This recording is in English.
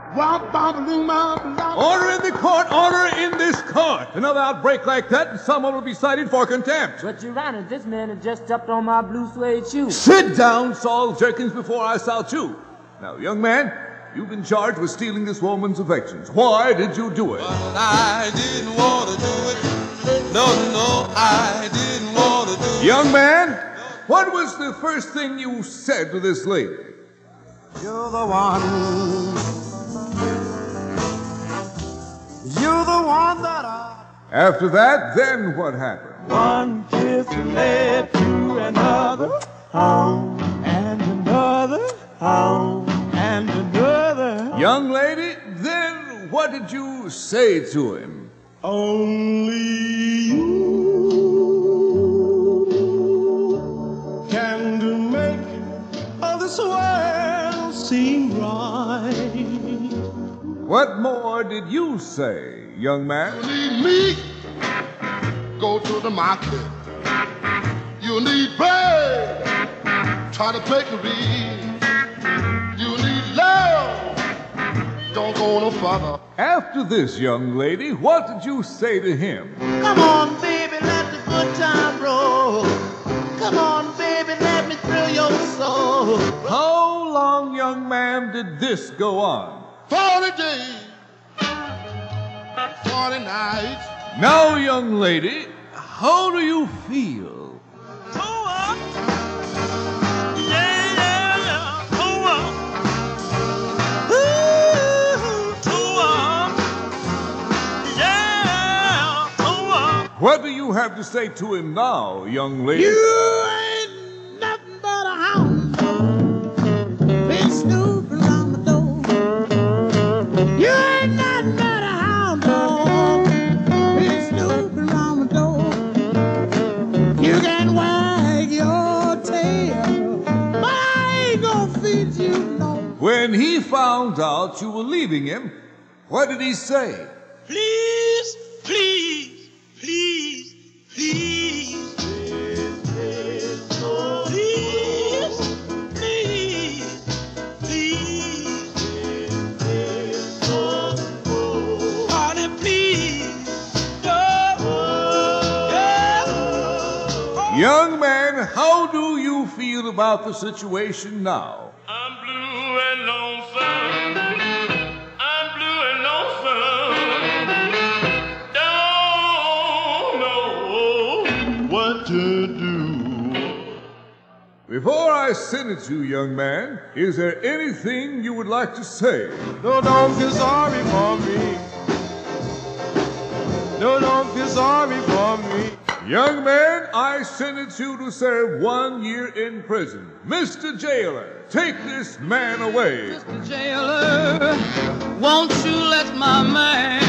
Order in the court! Order in this court! Another outbreak like that and someone will be cited for contempt. But, Your Honor, this man has just stepped on my blue suede shoe. Sit down, Saul Jerkins, before I salt you. Now, young man, you've been charged with stealing this woman's affections. Why did you do it? Well, I didn't want to do it. No, I didn't want to do it. Young man, what was the first thing you said to this lady? You're the one. You're the one that I... After that, then what happened? One kiss led to another, and another, and another. Young lady, then what did you say to him? Only you can make all this world seem right. What more did you say, young man? You need meat, go to the market. You need bread, try to bakery. You need love, don't go no further. After this, young lady, what did you say to him? Come on, baby, let the good time roll. Come on, baby, let me thrill your soul. How long, young man, did this go on? 40 days, 40 nights. Now, young lady, how do you feel? What do you have to say to him now, young lady? You ain't nothing but a hound. Been snooping around the door. You ain't nothing but a hound dog. Been snooping around the door. You can wag your tail, but I ain't gonna feed you no. When he found out you were leaving him, what did he say? Please, please, please, please. Young man, how do you feel about the situation now? I'm blue and lonesome. I'm blue and lonesome. Don't know what to do. Before I sentence you, young man, is there anything you would like to say? No, don't feel sorry for me. No, don't feel sorry for me. Young man, I sentence you to serve 1 year in prison. Mr. Jailer, take this man away. Mr. Jailer, won't you let my man